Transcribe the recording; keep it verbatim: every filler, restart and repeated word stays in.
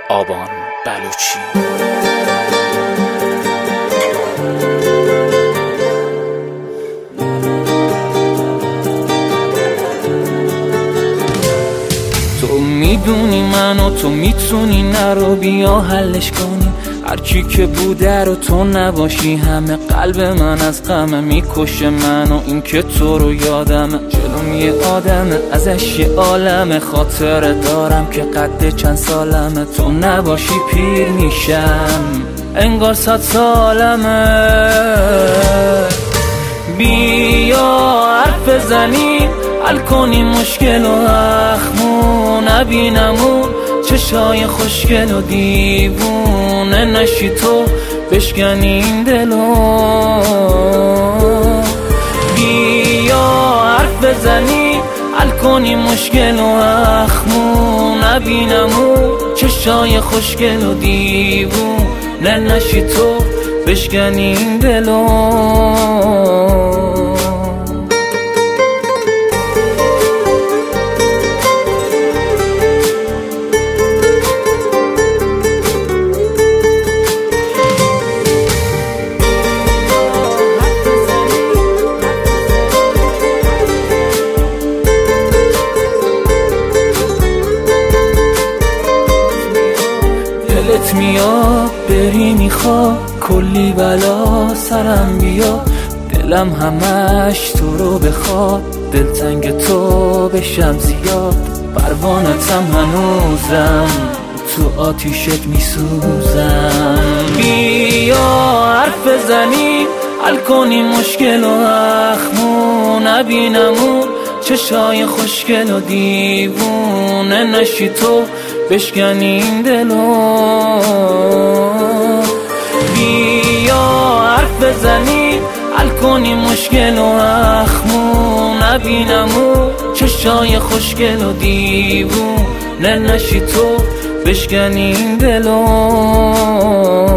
آبان بلوچی. تو میدونی من و تو میتونی نرو، بیا حلش کنیم. هرچی که بوده رو تو نباشی، همه قلب من از غم میکشه من و این که تو رو یادمه. جلوم یه آدمه ازش یه عالمه، خاطره دارم که قد چند سالمه. تو نباشی پیر میشم انگار صد سالمه. بیا حرف بزنیم حل کنیم مشکل و اخمو، نبینمون چشای خوشگل و دیوونه نشی تو بشکنیم دلو. بیا حرف بزنیم حل کنیم مشکل و اخمو، نبینمون چشای خوشگل و دیوونه نشی تو بشکنیم دلو. دلت میاد بری میخواد کلی بلا سرم بیا، دلم همش تو رو بخواد دلتنگ تو بشم زیاد. پروانتم هنوزم تو آتیشت میسوزم. بیا حرف بزنیم حل کنیم مشکل و اخمو، نبینمون چشای خوشگل و دیوونه نشی تو بشکنیم دلو. بیا حرف بزنیم حل کنیم مشکل و اخمو، نبینمون چشای خوشگل و دیوونه نشی تو بشکنیم دلو.